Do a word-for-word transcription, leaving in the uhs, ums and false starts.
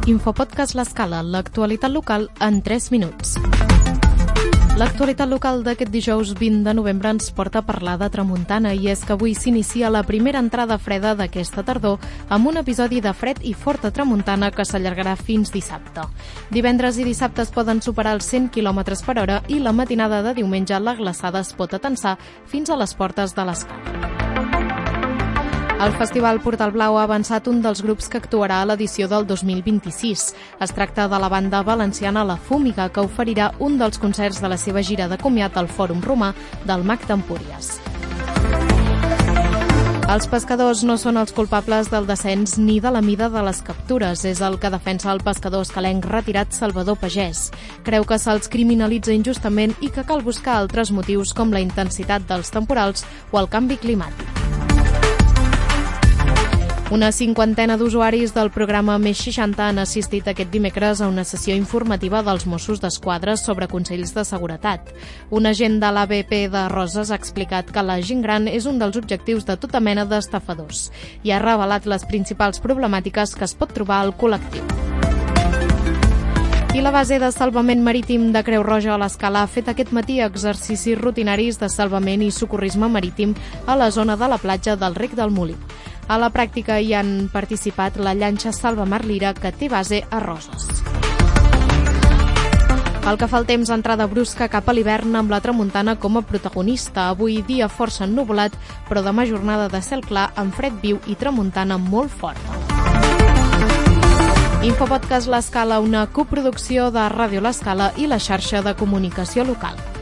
Infopodcast L'Escala, l'actualitat local en tres minuts. L'actualitat local d'aquest dijous vint de novembre ens porta a parlar de tramuntana i és que avui s'inicia la primera entrada freda d'aquesta tardor amb un episodi de fred i forta tramuntana que s'allargarà fins dissabte. Divendres i dissabte es poden superar els cent quilòmetres per hora i la matinada de diumenge la glaçada es pot atensar fins a les portes de l'Escala. El Festival Portal Blau ha avançat un dels grups que actuarà a l'edició del dos mil vint-i-sis. Es tracta de la banda valenciana La Fúmiga, que oferirà un dels concerts de la seva gira de comiat al Fòrum Romà del Mag d'Empúries. Els pescadors no són els culpables del descens ni de la mida de les captures, és el que defensa el pescador escalenc retirat Salvador Pagès. Creu que se'ls criminalitza injustament i que cal buscar altres motius com la intensitat dels temporals o el canvi climàtic. Una cinquantena d'usuaris del programa Més seixanta han assistit aquest dimecres a una sessió informativa dels Mossos d'Esquadra sobre consells de seguretat. Un agent de l'A B P de Roses ha explicat que la gent gran és un dels objectius de tota mena d'estafadors i ha revelat les principals problemàtiques que es pot trobar al col·lectiu. I la base de salvament marítim de Creu Roja a l'Escala ha fet aquest matí exercicis rutinaris de salvament i socorrisme marítim a la zona de la platja del Rec del Molí. A la pràctica hi han participat la llanxa Salvamar Lira, que té base a Roses. Pel que fa al temps, entrada brusca cap a l'hivern amb la tramuntana com a protagonista. Avui dia força ennuvolat, però demà jornada de cel clar amb fred viu i tramuntana molt forta. Infopodcast L'Escala, una coproducció de Ràdio L'Escala i la xarxa de comunicació local.